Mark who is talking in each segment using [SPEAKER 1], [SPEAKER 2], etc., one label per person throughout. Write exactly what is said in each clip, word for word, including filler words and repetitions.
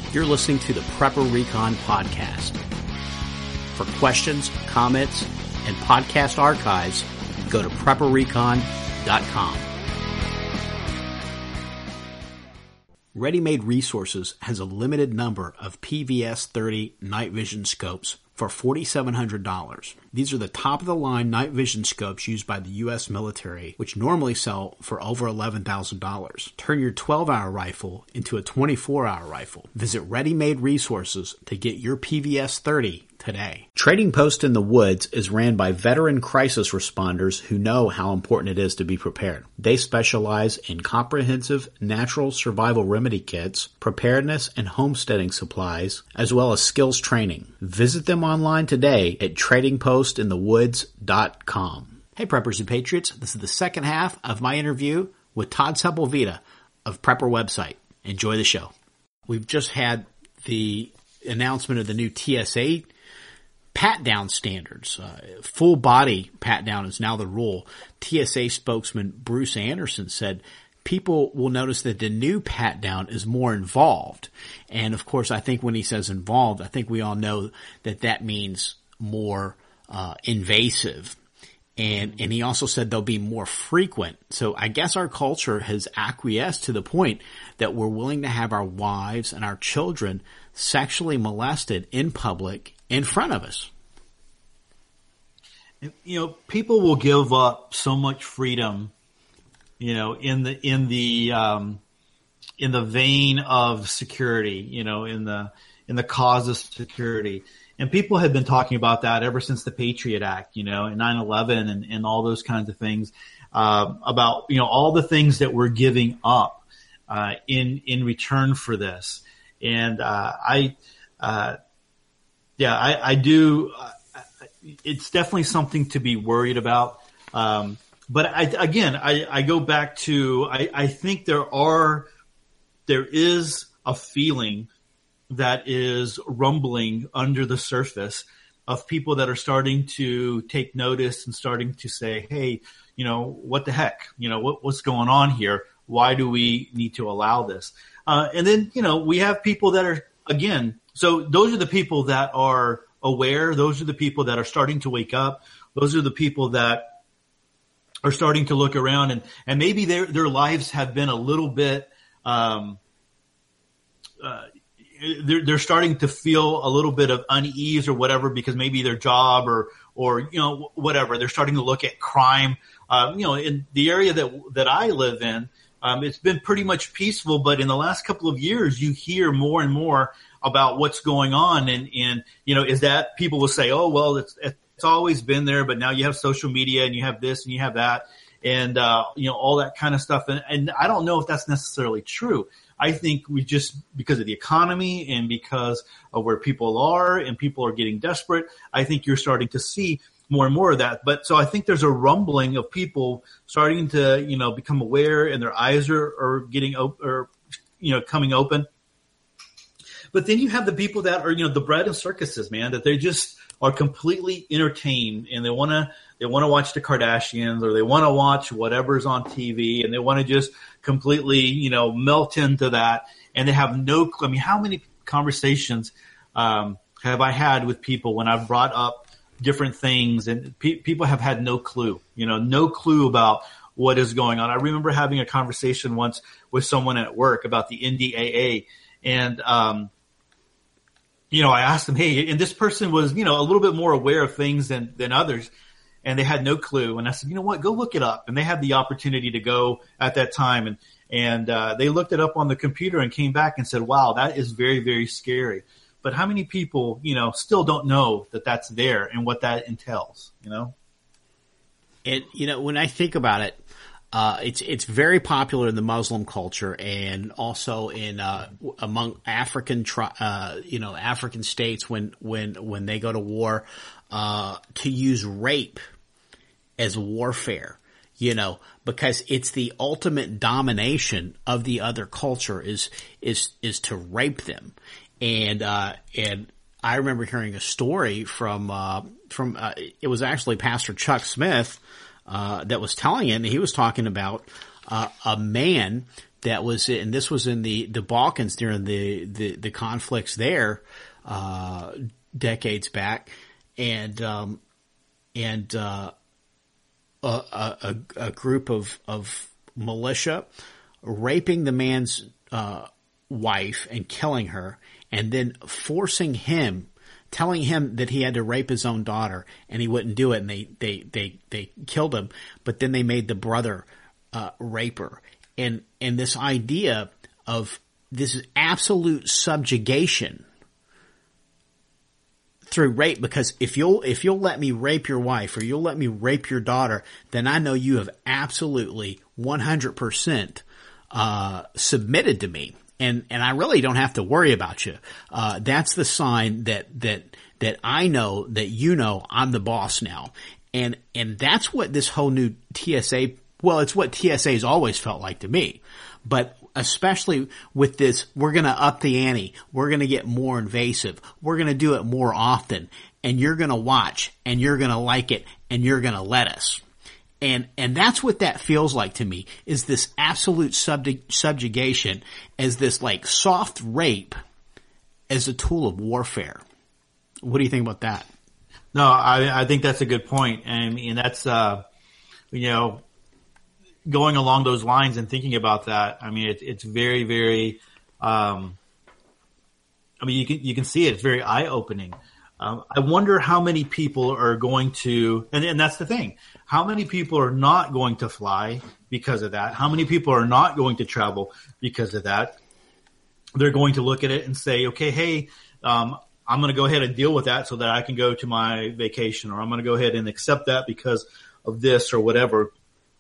[SPEAKER 1] You're listening to the Prepper Recon podcast. For questions, comments, and podcast archives, go to prepper recon dot com. Ready Made Resources has a limited number of P V S thirty night vision scopes for four thousand seven hundred dollars. These are the top-of-the-line night vision scopes used by the U S military, which normally sell for over eleven thousand dollars. Turn your twelve-hour rifle into a twenty-four hour rifle. Visit Ready Made Resources to get your P V S thirty today. Trading Post in the Woods is ran by veteran crisis responders who know how important it is to be prepared. They specialize in comprehensive natural survival remedy kits, preparedness and homesteading supplies, as well as skills training. Visit them online today at trading post in the woods dot com. Hey Preppers and Patriots, this is the second half of my interview with Todd Sepulveda of Prepper Website. Enjoy the show. We've just had the announcement of the new T S A pat-down standards. Uh, full body pat-down is now the rule. T S A spokesman Bruce Anderson said people will notice that the new pat-down is more involved. And of course, I think when he says involved, I think we all know that that means more uh, invasive. And, and he also said they'll be more frequent. So I guess our culture has acquiesced to the point that we're willing to have our wives and our children sexually molested in public in front of us.
[SPEAKER 2] You know, people will give up so much freedom, you know, in the, in the, um, in the vein of security, you know, in the, in the cause of security. And people have been talking about that ever since the Patriot Act, you know, and nine eleven and, and all those kinds of things, uh, about, you know, all the things that we're giving up, uh, in, in return for this. And, uh, I, uh, yeah, I, I do, uh, it's definitely something to be worried about. Um, but I, again, I, I go back to, I, I think there are, there is a feeling that is rumbling under the surface of people that are starting to take notice and starting to say, hey, you know, what the heck, you know, what, what's going on here? Why do we need to allow this? Uh, and then, you know, we have people that are, again, so those are the people that are aware. Those are the people that are starting to wake up. Those are the people that are starting to look around and, and maybe their, their lives have been a little bit, um, uh, they're, they're starting to feel a little bit of unease or whatever because maybe their job or, or, you know, whatever. They're starting to look at crime. Um, you know, in the area that, that I live in, um, it's been pretty much peaceful, but in the last couple of years, you hear more and more about what's going on. And, and, you know, is that people will say, oh, well, it's, it's always been there, but now you have social media and you have this and you have that and, uh, you know, all that kind of stuff. And, and I don't know if that's necessarily true. I think we just, because of the economy and because of where people are and people are getting desperate, I think you're starting to see more and more of that. But so I think there's a rumbling of people starting to, you know, become aware and their eyes are, are getting open or, you know, coming open. But then you have the people that are, you know, the bread and circuses, man, that they just are completely entertained and they want to, they want to watch the Kardashians or they want to watch whatever's on T V and they want to just completely, you know, melt into that. And they have no clue. I mean, how many conversations, um, have I had with people when I've brought up different things and pe- people have had no clue, you know, no clue about what is going on. I remember having a conversation once with someone at work about the N D A A and, um, you know, I asked them, hey, and this person was, you know, a little bit more aware of things than, than others. And they had no clue. And I said, you know what, go look it up. And they had the opportunity to go at that time. And, and, uh, they looked it up on the computer and came back and said, wow, that is very, very scary. But how many people, you know, still don't know that that's there and what that entails, you know?
[SPEAKER 1] And, you know, when I think about it, Uh, it's, it's very popular in the Muslim culture and also in, uh, among African, tri- uh, you know, African states when, when, when they go to war, uh, to use rape as warfare, you know, because it's the ultimate domination of the other culture is, is, is to rape them. And, uh, and I remember hearing a story from, uh, from, uh, it was actually Pastor Chuck Smith, Uh, that was telling it, and he was talking about uh, a man that was, and this was in the, the Balkans during the, the, the conflicts there, uh, decades back. And, um, and, uh, a, a, a group of, of militia raping the man's, uh, wife and killing her, and then forcing him, telling him that he had to rape his own daughter, and he wouldn't do it, and they, they, they, they killed him, but then they made the brother, uh, rape her. And, and this idea of this absolute subjugation through rape, because if you'll, if you'll let me rape your wife or you'll let me rape your daughter, then I know you have absolutely one hundred percent, uh, submitted to me. And, and I really don't have to worry about you. Uh, that's the sign that, that, that I know that you know I'm the boss now. And, and that's what this whole new T S A, well, it's what T S A has always felt like to me. But especially with this, we're going to up the ante. We're going to get more invasive. We're going to do it more often. And you're going to watch and you're going to like it and you're going to let us. And, and that's what that feels like to me, is this absolute subjug- subjugation as this like soft rape as a tool of warfare. What do you think about that?
[SPEAKER 2] No, I, I think that's a good point. And, and that's, uh, you know, going along those lines and thinking about that. I mean, it, it's very, very, um, I mean, you can, you can see it. It's very eye opening. Um, I wonder how many people are going to, and, and that's the thing. How many people are not going to fly because of that? How many people are not going to travel because of that? They're going to look at it and say, okay, hey, um, I'm going to go ahead and deal with that so that I can go to my vacation, or I'm going to go ahead and accept that because of this or whatever.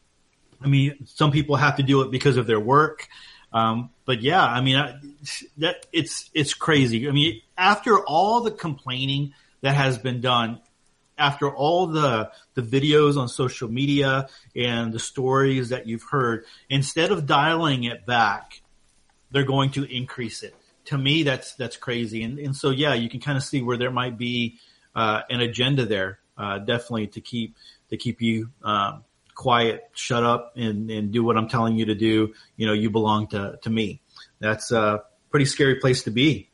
[SPEAKER 2] I mean, some people have to do it because of their work. Um, but yeah, I mean, I, that it's, it's crazy. I mean, after all the complaining that has been done, after all the, the videos on social media and the stories that you've heard, instead of dialing it back, they're going to increase it. To me, that's, that's crazy. And, and so, yeah, you can kind of see where there might be, uh, an agenda there, uh, definitely to keep, to keep you, um, quiet, shut up, and, and do what I'm telling you to do. You know, you belong to, to me. That's a pretty scary place to be.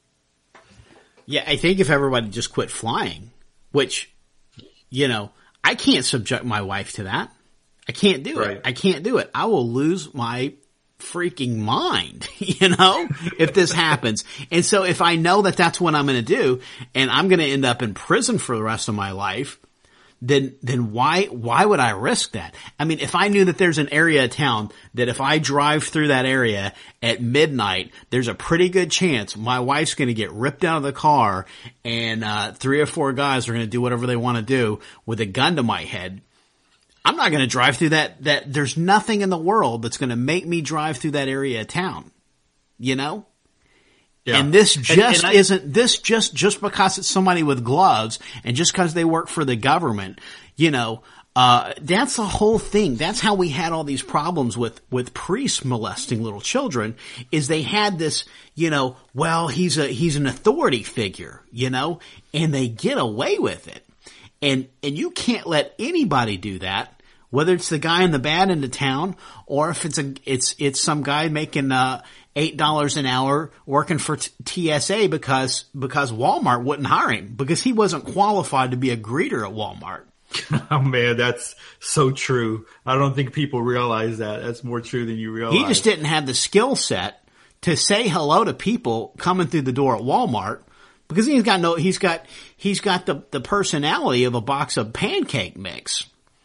[SPEAKER 1] Yeah, I think if everybody just quit flying, which, you know, I can't subject my wife to that. I can't do
[SPEAKER 2] Right.
[SPEAKER 1] it. I can't do it. I will lose my freaking mind, you know, if this happens. And so if I know that that's what I'm going to do, and I'm going to end up in prison for the rest of my life, then, then why, why would I risk that? I mean, if I knew that there's an area of town that if I drive through that area at midnight, there's a pretty good chance my wife's going to get ripped out of the car and, uh, three or four guys are going to do whatever they want to do with a gun to my head. I'm not going to drive through that, that there's nothing in the world that's going to make me drive through that area of town, you know? Yeah. And this just and, and I, isn't, this just, just because it's somebody with gloves and just because they work for the government, you know, uh, that's the whole thing. That's how we had all these problems with, with priests molesting little children, is they had this, you know, well, he's a, he's an authority figure, you know, and they get away with it. And, and you can't let anybody do that, whether it's the guy in the bad end of town or if it's a, it's, it's some guy making, uh, eight dollars an hour working for T S A because, because Walmart wouldn't hire him because he wasn't qualified to be a greeter at Walmart.
[SPEAKER 2] Oh man, that's so true. I don't think people realize that. That's more true than you realize.
[SPEAKER 1] He just didn't have the skill set to say hello to people coming through the door at Walmart because he's got no, he's got, he's got the, the personality of a box of pancake mix.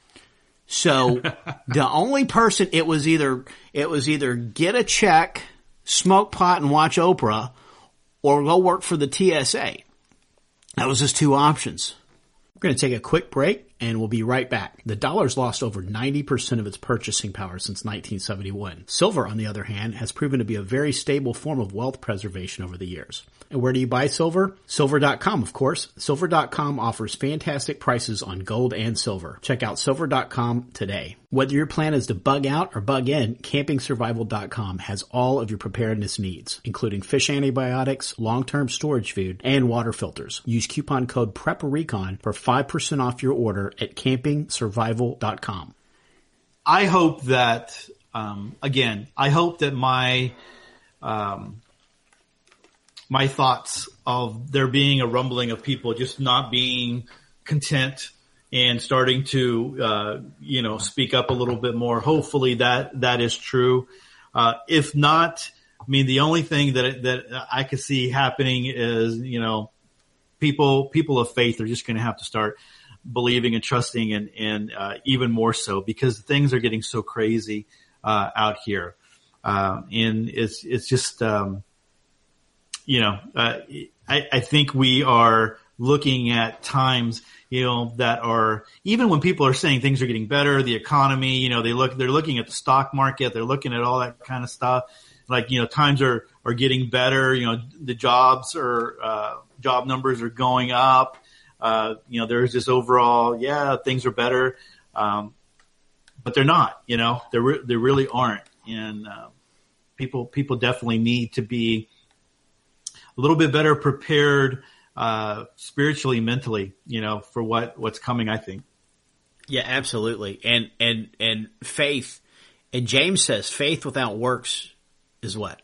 [SPEAKER 1] So the only person, it was either, it was either get a check, smoke pot and watch Oprah, or go work for the T S A. That was his two options. We're going to take a quick break and we'll be right back. The dollar's lost over ninety percent of its purchasing power since nineteen seventy-one. Silver, on the other hand, has proven to be a very stable form of wealth preservation over the years. And where do you buy silver? Silver dot com, of course. Silver dot com offers fantastic prices on gold and silver. Check out Silver dot com today. Whether your plan is to bug out or bug in, Camping Survival dot com has all of your preparedness needs, including fish antibiotics, long-term storage food, and water filters. Use coupon code PREPARECON for five percent off your order at Camping Survival dot com.
[SPEAKER 2] I hope that um, again, I hope that my, um, my thoughts of there being a rumbling of people just not being content and starting to, uh, you know, speak up a little bit more. Hopefully that, that is true. Uh, if not, I mean, the only thing that, that I could see happening is, you know, people, people of faith are just going to have to start believing and trusting and, and, uh, even more so because things are getting so crazy, uh, out here. Um, and it's, it's just, um, you know, uh, I, I think we are looking at times, you know, that are, even when people are saying things are getting better, the economy, you know, they look, they're looking at the stock market, they're looking at all that kind of stuff. Like, you know, times are, are getting better, you know, the jobs are, uh, job numbers are going up. Uh, you know, there's this overall, yeah, things are better. Um, but they're not, you know, they re- they really aren't. And, uh, people, people definitely need to be a little bit better prepared, uh, spiritually, mentally, you know, for what, what's coming, I think.
[SPEAKER 1] Yeah, absolutely. And, and, and faith, and James says faith without works is what?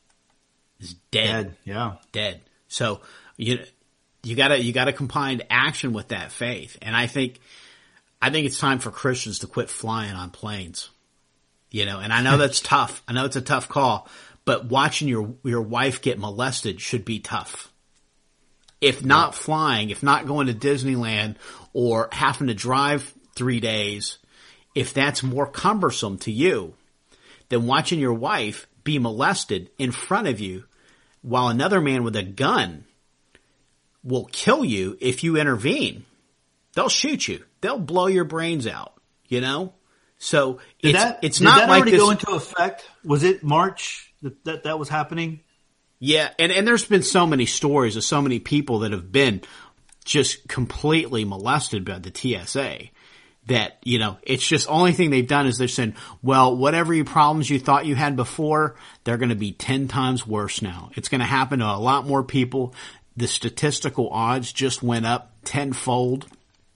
[SPEAKER 1] Is dead.
[SPEAKER 2] Dead, yeah.
[SPEAKER 1] Dead. So, you, you gotta, you gotta combine action with that faith. And I think, I think it's time for Christians to quit flying on planes. You know, and I know that's tough. I know it's a tough call. But watching your your wife get molested should be tough. If not flying, if not going to Disneyland or having to drive three days, if that's more cumbersome to you than watching your wife be molested in front of you while another man with a gun will kill you if you intervene. They'll shoot you. They'll blow your brains out, you know? So
[SPEAKER 2] did
[SPEAKER 1] it's,
[SPEAKER 2] that,
[SPEAKER 1] it's
[SPEAKER 2] did
[SPEAKER 1] not
[SPEAKER 2] that
[SPEAKER 1] like
[SPEAKER 2] already
[SPEAKER 1] this.
[SPEAKER 2] go into effect? Was it March that that, that was happening?
[SPEAKER 1] Yeah. And, and there's been so many stories of so many people that have been just completely molested by the T S A that, you know, it's just only thing they've done is they're saying, well, whatever your problems you thought you had before, they're going to be ten times worse now. It's going to happen to a lot more people. The statistical odds just went up tenfold.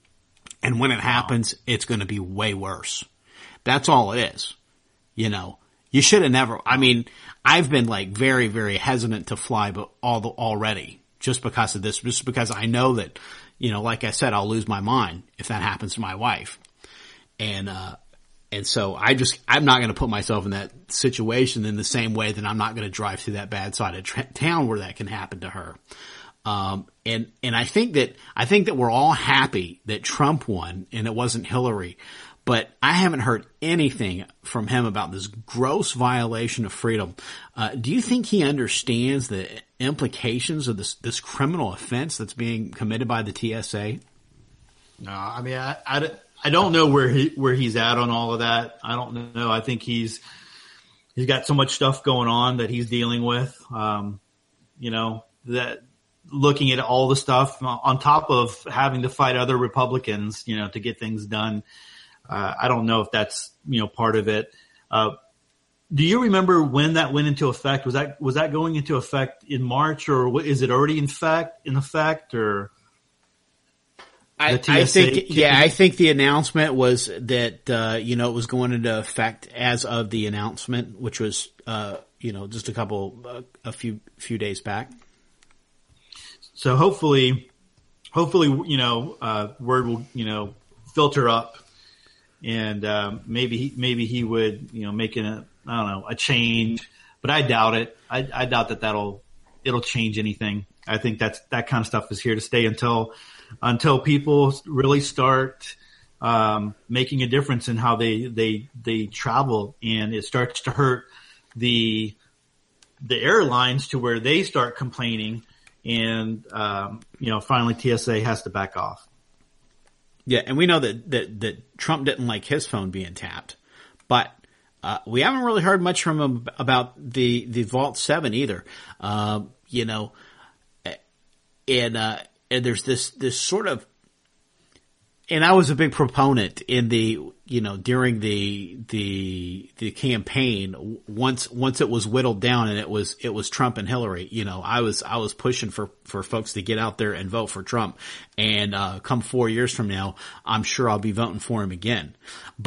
[SPEAKER 1] And when it happens, it's going to be way worse. That's all it is. You know, you should have never, I mean, I've been like very, very hesitant to fly, but all the, already just because of this, just because I know that, you know, like I said, I'll lose my mind if that happens to my wife. And, uh, and so I just, I'm not going to put myself in that situation in the same way that I'm not going to drive through that bad side of tra- town where that can happen to her. Um, and, and I think that, I think that we're all happy that Trump won and it wasn't Hillary, but I haven't heard anything from him about this gross violation of freedom. Uh, do you think he understands the implications of this, this criminal offense that's being committed by the T S A?
[SPEAKER 2] No, I mean, I, I, I don't know where he, where he's at on all of that. I don't know. I think he's, he's got so much stuff going on that he's dealing with. Um, you know, that, looking at all the stuff on top of having to fight other Republicans, you know, to get things done. Uh, I don't know if that's, you know, part of it. Uh, do you remember when that went into effect? Was that, was that going into effect in March or is it already in fact, in effect or?
[SPEAKER 1] I, I think, yeah, I think the announcement was that, uh, you know, it was going into effect as of the announcement, which was, uh, you know, just a couple, uh, a few, few days back.
[SPEAKER 2] So hopefully, hopefully, you know, uh, word will, you know, filter up and, um, maybe, he, maybe he would, you know, make an, I don't know, a change, but I doubt it. I, I doubt that that'll, it'll change anything. I think that's, that kind of stuff is here to stay until, until people really start, um, making a difference in how they, they, they travel and it starts to hurt the, the airlines to where they start complaining. And, um, you know, finally T S A has to back off.
[SPEAKER 1] Yeah. And we know that, that, that Trump didn't like his phone being tapped, but, uh, we haven't really heard much from him about the, the Vault seven either. Um, you know, and, uh, and there's this, this sort of, and I was a big proponent in the, you know, during the, the, the campaign, once, once it was whittled down and it was, it was Trump and Hillary, you know, I was, I was pushing for, for folks to get out there and vote for Trump. And, uh, come four years from now, I'm sure I'll be voting for him again. But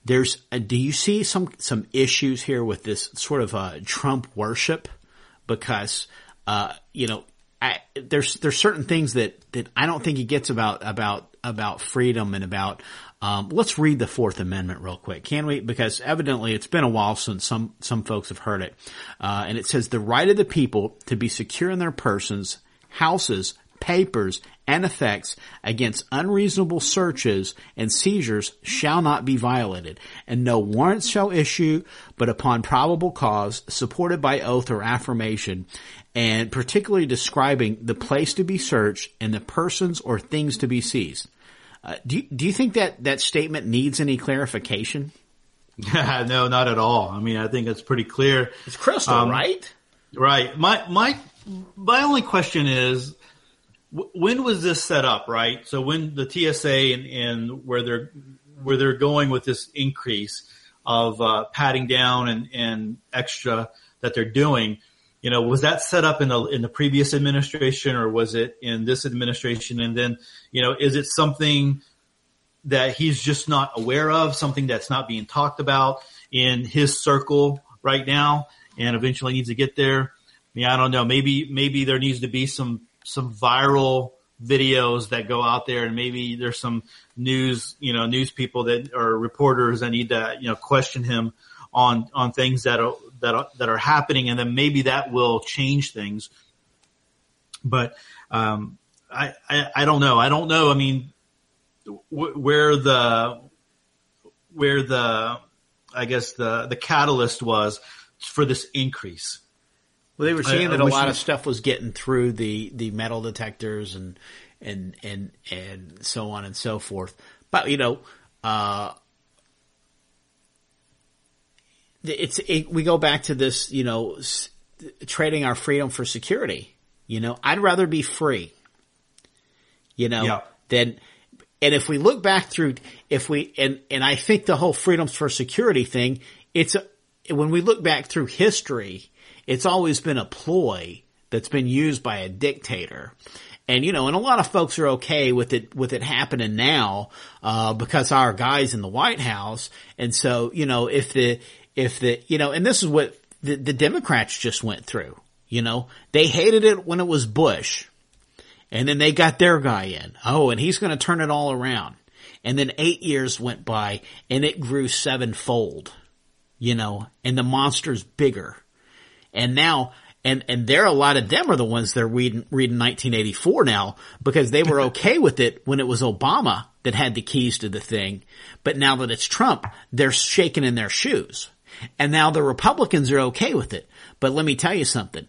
[SPEAKER 1] there's, uh, do you see some, some issues here with this sort of, uh, Trump worship? Because, uh, you know, I, there's, there's certain things that, that I don't think he gets about, about, about freedom and about, um, let's read the Fourth Amendment real quick, can we? Because evidently it's been a while since some, some folks have heard it. Uh, and it says the right of the people to be secure in their persons, houses, papers, and effects against unreasonable searches and seizures shall not be violated, and no warrant shall issue but upon probable cause, supported by oath or affirmation, and particularly describing the place to be searched and the persons or things to be seized. Uh, do you, do you think that that statement needs any clarification?
[SPEAKER 2] No, not at all. I mean, I think it's pretty clear.
[SPEAKER 1] It's crystal, um, right?
[SPEAKER 2] Right. My my my only question is, when was this set up, right? So when the T S A and, and where they're where they're going with this increase of uh, patting down and, and extra that they're doing, you know, was that set up in the in the previous administration, or was it in this administration? And then, you know, is it something that he's just not aware of, something that's not being talked about in his circle right now, and eventually needs to get there? I mean, I don't know. Maybe maybe there needs to be some. some viral videos that go out there, and maybe there's some news, you know, news people that or reporters that need to, you know, question him on, on things that are, that are, that are happening. And then maybe that will change things. But, um, I, I, I don't know. I don't know. I mean, wh- where the, where the, I guess the, the catalyst was for this increase.
[SPEAKER 1] Well, they were saying
[SPEAKER 2] I, I
[SPEAKER 1] that a lot
[SPEAKER 2] we,
[SPEAKER 1] of stuff was getting through the, the metal detectors and, and, and, and so on and so forth. But, you know, uh, it's, it, we go back to this, you know, s- trading our freedom for security. You know, I'd rather be free, you know,
[SPEAKER 2] yeah.
[SPEAKER 1] than, and if we look back through, if we, and, and I think the whole freedoms for security thing, it's a, when we look back through history, it's always been a ploy that's been used by a dictator. And, you know, and a lot of folks are okay with it, with it happening now, uh, because our guy's in the White House. And so, you know, if the, if the, you know, and this is what the, the Democrats just went through, you know, they hated it when it was Bush, and then they got their guy in. Oh, and he's going to turn it all around. And then eight years went by and it grew sevenfold, you know, and the monster's bigger. And now, and, and there, a lot of them are the ones that are reading, reading nineteen eighty-four now, because they were okay with it when it was Obama that had the keys to the thing. But now that it's Trump, they're shaking in their shoes. And now the Republicans are okay with it. But let me tell you something.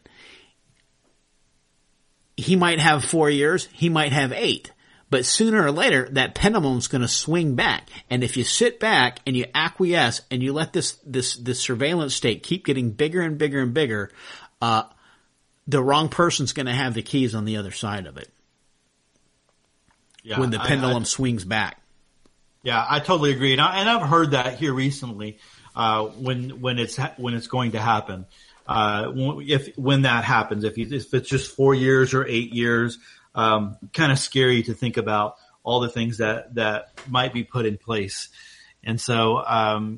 [SPEAKER 1] He might have four years. He might have eight. But sooner or later, that pendulum's going to swing back. And if you sit back and you acquiesce and you let this, this, this surveillance state keep getting bigger and bigger and bigger, uh, the wrong person's going to have the keys on the other side of it. Yeah, when the pendulum I, I, swings back.
[SPEAKER 2] Yeah, I totally agree. And, I, and I've heard that here recently, uh, when, when it's, when it's going to happen. Uh, if, when that happens, if you, if it's just four years or eight years, Um, kind of scary to think about all the things that, that might be put in place. And so, um,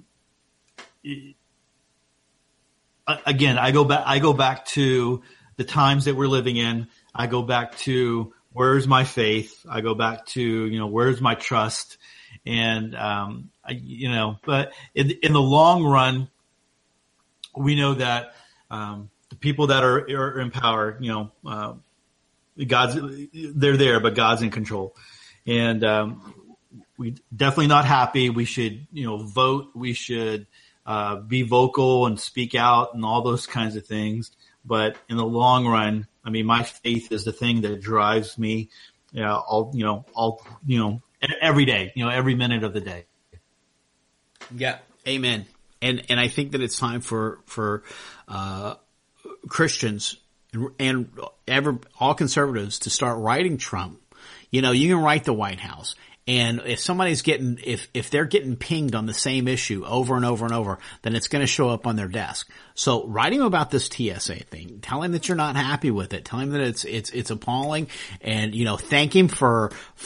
[SPEAKER 2] again, I go back, I go back to the times that we're living in. I go back to where's my faith? I go back to, you know, where's my trust? And, um, I, you know, but in, in the long run, we know that, um, the people that are, are in power, you know, uh, God's, they're there, but God's in control. And, um, we definitely not happy. We should, you know, vote. We should, uh, be vocal and speak out and all those kinds of things. But in the long run, I mean, my faith is the thing that drives me, you know, all, you know, all, you know, every day, you know, every minute of the day.
[SPEAKER 1] Yeah. Amen. And, and I think that it's time for, for, uh, Christians and ever all conservatives to start writing Trump. You know, you can write the White House. And if somebody's getting, if, if they're getting pinged on the same issue over and over and over, then it's going to show up on their desk. So write him about this T S A thing. Tell him that you're not happy with it. Tell him that it's, it's, it's appalling. And, you know, thank him for, for,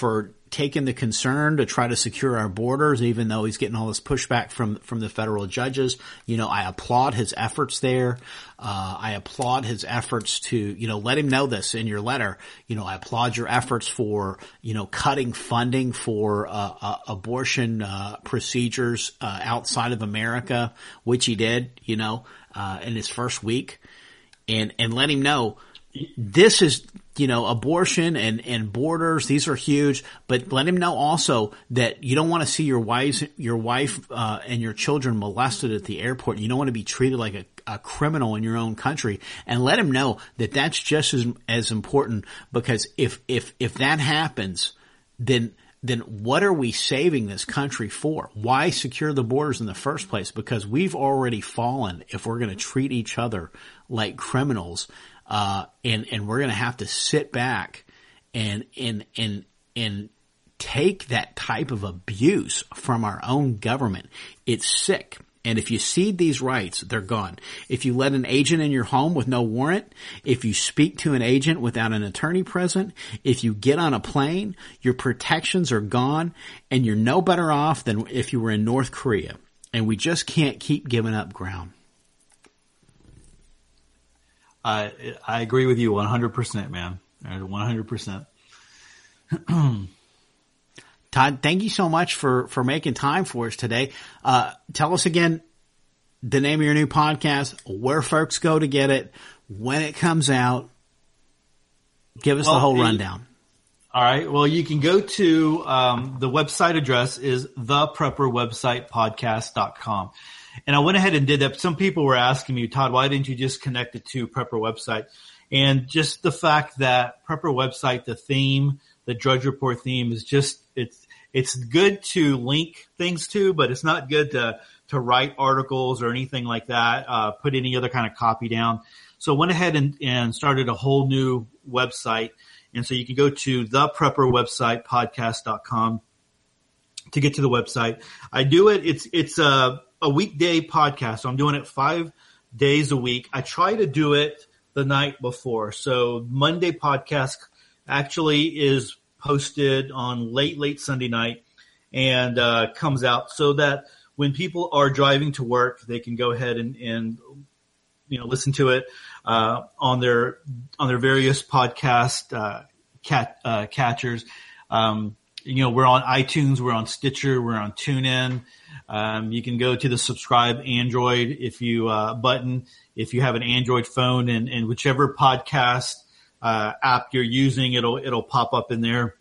[SPEAKER 1] taken the concern to try to secure our borders, even though he's getting all this pushback from, from the federal judges. You know, I applaud his efforts there. Uh, I applaud his efforts to, you know, let him know this in your letter. You know, I applaud your efforts for, you know, cutting funding for, uh, uh abortion, uh, procedures, uh, outside of America, which he did, you know, uh, in his first week. And, and let him know this is, you know, abortion and, and borders. These are huge, but let him know also that you don't want to see your wife, your wife, uh, and your children molested at the airport. You don't want to be treated like a, a criminal in your own country, and let him know that that's just as, as important, because if, if, if that happens, then, then what are we saving this country for? Why secure the borders in the first place? Because we've already fallen if we're going to treat each other like criminals. Uh, and, and we're going to have to sit back and, and, and, and take that type of abuse from our own government. It's sick. And if you cede these rights, they're gone. If you let an agent in your home with no warrant, if you speak to an agent without an attorney present, if you get on a plane, your protections are gone, and you're no better off than if you were in North Korea. And we just can't keep giving up ground.
[SPEAKER 2] I I agree with you one hundred percent, man. one hundred percent.
[SPEAKER 1] Todd, thank you so much for, for making time for us today. Uh, tell us again the name of your new podcast, where folks go to get it, when it comes out. Give us well, the whole it, rundown.
[SPEAKER 2] All right. Well, you can go to, um, the website address is the prepper website podcast dot com. And I went ahead and did that. Some people were asking me, Todd, why didn't you just connect it to Prepper Website? And just the fact that Prepper Website, the theme, the Drudge Report theme is just, it's, it's good to link things to, but it's not good to, to write articles or anything like that, uh, put any other kind of copy down. So I went ahead and, and started a whole new website. And so you can go to the prepper website podcast dot com to get to the website. I do it. It's, it's a, a weekday podcast. So I'm doing it five days a week. I try to do it the night before. So Monday podcast actually is posted on late, late Sunday night and, uh, comes out so that when people are driving to work, they can go ahead and, and, you know, listen to it, uh, on their, on their various podcast, uh, cat, uh, catchers. Um, you know, we're on iTunes, we're on Stitcher, we're on TuneIn. Um, you can go to the subscribe Android if you, uh, button, if you have an Android phone, and, and whichever podcast, uh, app you're using, it'll, it'll pop up in there.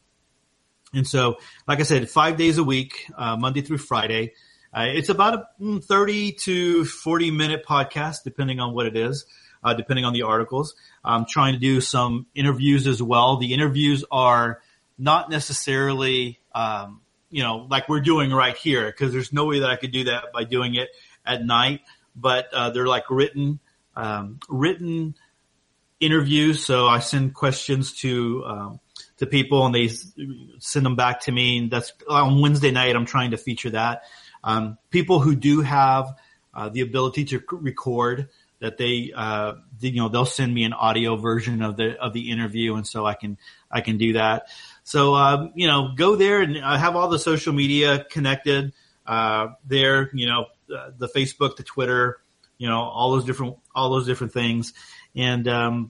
[SPEAKER 2] And so, like I said, five days a week, uh, Monday through Friday. Uh, it's about a thirty to forty minute podcast, depending on what it is, uh, depending on the articles. I'm trying to do some interviews as well. The interviews are not necessarily, um, you know, like we're doing right here, because there's no way that I could do that by doing it at night. But uh, they're like written, um, written interviews. So I send questions to um, to people, and they send them back to me. And that's on Wednesday night. I'm trying to feature that. Um, people who do have uh, the ability to record, that they, uh, you know, they'll send me an audio version of the of the interview, and so I can I can do that. So, um, you know, go there, and I have all the social media connected, uh, there, you know, uh, the Facebook, the Twitter, you know, all those different, all those different things. And, um,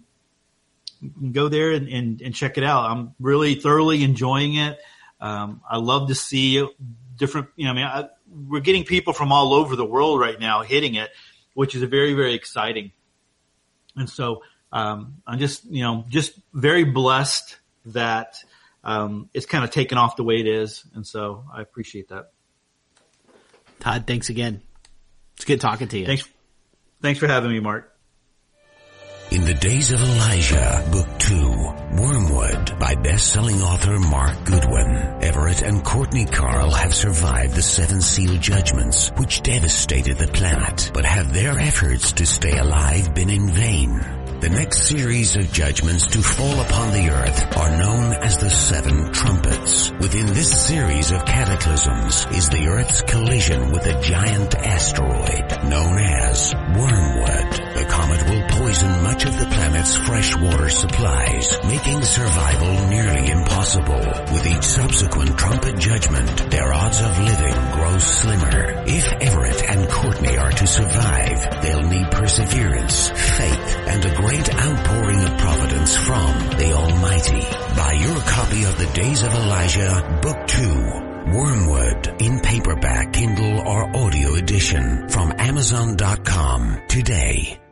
[SPEAKER 2] go there and, and, and check it out. I'm really thoroughly enjoying it. Um, I love to see different, you know, I mean, I, we're getting people from all over the world right now hitting it, which is very, very exciting. And so, um, I'm just, you know, just very blessed that, Um, it's kind of taken off the way it is. And so I appreciate that.
[SPEAKER 1] Todd, thanks again. It's good talking to you.
[SPEAKER 2] Thanks. Thanks for having me, Mark.
[SPEAKER 3] In the Days of Elijah, Book two, Wormwood, by best-selling author Mark Goodwin. Everett and Courtney Carl have survived the Seven Seal Judgments, which devastated the planet. But have their efforts to stay alive been in vain? The next series of judgments to fall upon the earth are known as the Seven Trumpets. Within this series of cataclysms is the Earth's collision with a giant asteroid known as Wormwood. The comet will poison poison much of the planet's freshwater supplies, making survival nearly impossible. With each subsequent trumpet judgment, their odds of living grow slimmer. If Everett and Courtney are to survive, they'll need perseverance, faith, and a great outpouring of providence from the Almighty. Buy your copy of The Days of Elijah, Book two, Wormwood, in paperback, Kindle, or audio edition from Amazon dot com today.